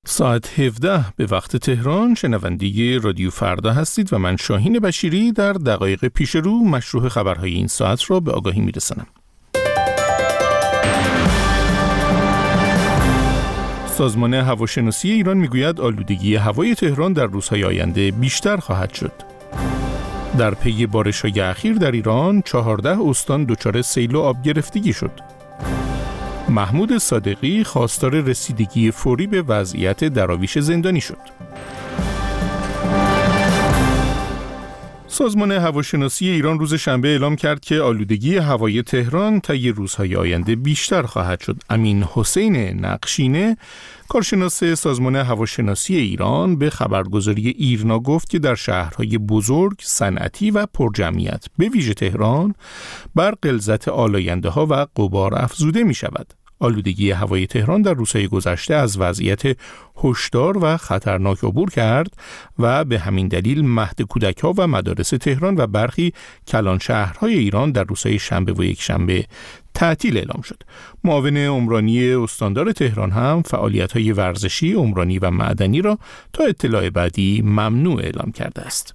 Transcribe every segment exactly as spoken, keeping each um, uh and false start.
ساعت هفده به وقت تهران شنونده رادیو فردا هستید و من شاهین بشیری در دقایق پیش رو مشروع خبرهای این ساعت را به آگاهی میرسانم. سازمان هواشناسی ایران میگوید آلودگی هوای تهران در روزهای آینده بیشتر خواهد شد. در پی بارش‌های اخیر در ایران چهارده استان دچار سیل و آب گرفتگی شد. محمود صادقی خواستار رسیدگی فوری به وضعیت دراویش زندانی شد. سازمان هواشناسی ایران روز شنبه اعلام کرد که آلودگی هوای تهران طی روزهای آینده بیشتر خواهد شد. امین حسین نقشینه، کارشناس سازمان هواشناسی ایران، به خبرگزاری ایرنا گفت که در شهرهای بزرگ، صنعتی و پرجمعیت به ویژه تهران بر غلظت آلاینده‌ها و غبار افزوده می شود. آلودگی هوای تهران در روزهای گذشته از وضعیت هشدار و خطرناک عبور کرد و به همین دلیل مهد کودک‌ها و مدارس تهران و برخی کلان شهرهای ایران در روزهای شنبه و یکشنبه تعطیل اعلام شد. معاون عمرانی استاندار تهران هم فعالیت‌های ورزشی، عمرانی و معدنی را تا اطلاع بعدی ممنوع اعلام کرده است.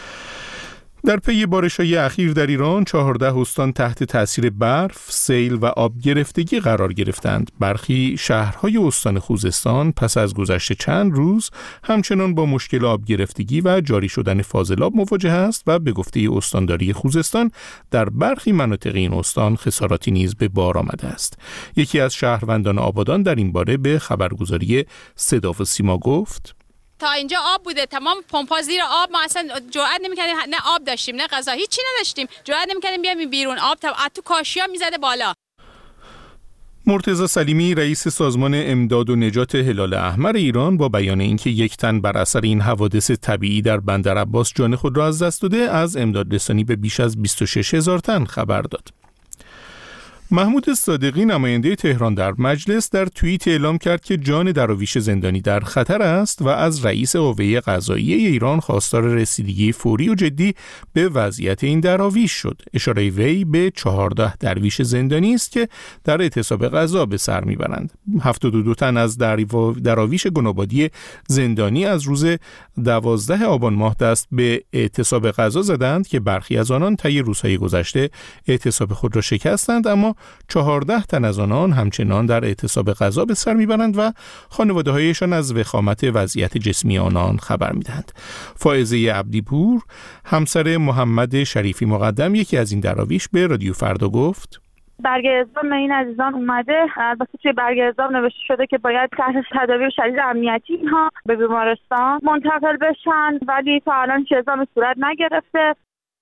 در پی بارش‌های اخیر در ایران چهارده استان تحت تأثیر برف، سیل و آب گرفتگی قرار گرفتند. برخی شهرهای استان خوزستان پس از گذشت چند روز همچنان با مشکل آب گرفتگی و جاری شدن فاضلاب مواجه است و به گفته استانداری خوزستان در برخی مناطق این استان خساراتی نیز به بار آمده است. یکی از شهروندان آبادان در این باره به خبرگزاری صدا و سیما گفت: تا اینجا آب بوده، تمام پمپ‌ها زیر آب، ما اصلا جرئت نمی‌کردیم، نه آب داشتیم نه غذا، هیچ چی نداشتیم، جرئت نمی‌کردیم بیایم بیرون، آب تو کاشیا میزده بالا. مرتضی سلیمی، رئیس سازمان امداد و نجات هلال احمر ایران، با بیان اینکه یک تن بر اثر این حوادث طبیعی در بندر عباس جان خود را از دست داده، از امداد رسانی به بیش از بیست و شش هزار تن خبر داد. محمود صادقی، نماینده تهران در مجلس، در توییت اعلام کرد که جان دراویش زندانی در خطر است و از رئیس قوه قضاییه ایران خواستار رسیدگی فوری و جدی به وضعیت این دراویش شد. اشاره وی به چهارده درویش زندانی است که در اعتصاب غذا به سر میبرند. هفتاد و دو تن از دراویش گنابادی زندانی از روز دوازده آبان ماه دست به اعتصاب غذا زدند که برخی از آنان طی روزهای گذشته اعتصاب خود را شکستند، اما چهارده تن از آنان همچنان در اعتصاب غذا به سر میبرند و خانواده‌هایشان از وخامت وضعیت جسمی آنان خبر میدهند. فائزه عبدیپور، همسر محمد شریفی مقدم، یکی از این دراویش، به رادیو فردا گفت: برگ اعزام این عزیزان اومده، البته توی برگ اعزام نوشته شده که باید تحت تدابیر شدید امنیتی اینها به بیمارستان منتقل بشن، ولی تا الان چه اعزامی صورت نگرفته.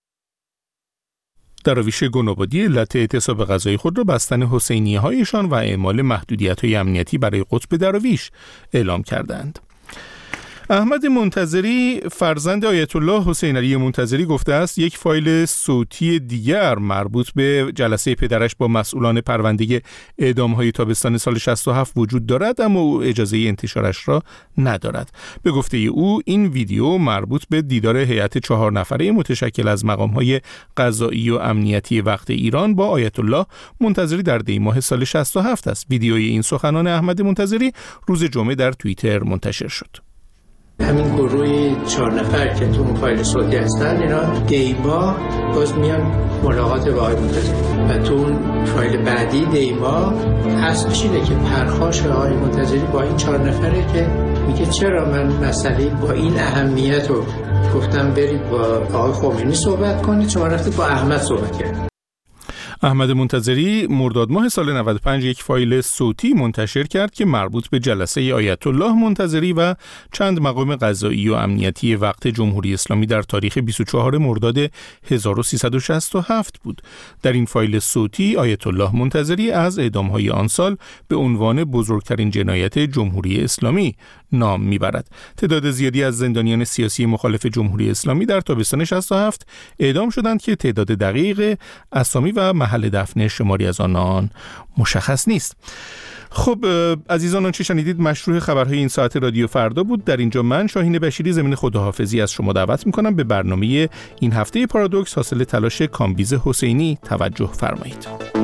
دراویش گنابادی علت اعتصاب غذایی خود را بستن حسینیه هایشان و اعمال محدودیت های امنیتی برای قطب دراویش اعلام کردند. احمد منتظری، فرزند آیت الله حسین علی منتظری، گفته است یک فایل صوتی دیگر مربوط به جلسه پدرش با مسئولان پرونده اعدام‌های تابستان سال شصت و هفت وجود دارد، اما او اجازه انتشارش را ندارد. به گفته او این ویدیو مربوط به دیدار هیئت چهار نفره متشکل از مقام‌های قضایی و امنیتی وقت ایران با آیت الله منتظری در دی ماه سال شصت و هفت است. ویدیوی این سخنان احمد منتظری روز جمعه در توییتر منتشر شد. همین گروه چهار نفر که تو اون فایل صوتی هستن، اینا دیما باز میان ملاقات با آقای منتظری و تو اون فایل بعدی دیما اصلش اینه که پرخاش آقای منتظری با این چهار نفره که میگه چرا من مسئله با این اهمیت رو گفتم برید با آقای خمینی صحبت کنید، شما رفتید با احمد صحبت کردید. احمد منتظری مرداد ماه سال نود و پنج یک فایل صوتی منتشر کرد که مربوط به جلسه آیت الله منتظری و چند مقام قضایی و امنیتی وقت جمهوری اسلامی در تاریخ بیست و چهارم مرداد هزار و سیصد و شصت و هفت بود. در این فایل صوتی آیت الله منتظری از اعدام‌های آن سال به عنوان بزرگترین جنایت جمهوری اسلامی نام میبرد. تعداد زیادی از زندانیان سیاسی مخالف جمهوری اسلامی در تابستان شصت و هفت اعدام شدند که تعداد دقیق اسامی و محل دفن شماری از آنان مشخص نیست. خب عزیزان، آنچه شنیدید مشروع خبرهای این ساعت رادیو فردا بود. در اینجا من شاهین بشیری ضمن خداحافظی از شما دعوت میکنم به برنامه این هفته پارادوکس حاصل تلاش کامبیز حسینی توجه فرمایید.